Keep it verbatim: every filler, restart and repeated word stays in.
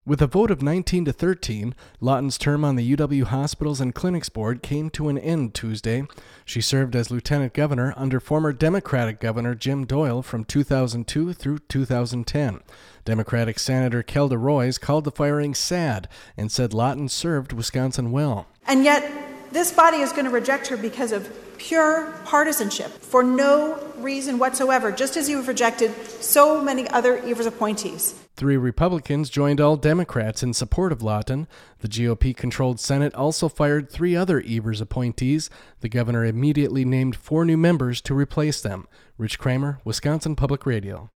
With a vote of nineteen to thirteen, Lawton's term on the U W Hospitals and Clinics Board came to an end Tuesday. She served as lieutenant governor under former Democratic Governor Jim Doyle from two thousand two through two thousand ten. Democratic Senator Kelda Roys called the firing sad and said Lawton served Wisconsin well. And yet, this body is going to reject her because of pure partisanship for no reason whatsoever, just as you have rejected so many other Evers appointees. Three Republicans joined all Democrats in support of Lawton. The G O P-controlled Senate also fired three other Evers appointees. The governor immediately named four new members to replace them. Rich Kramer, Wisconsin Public Radio.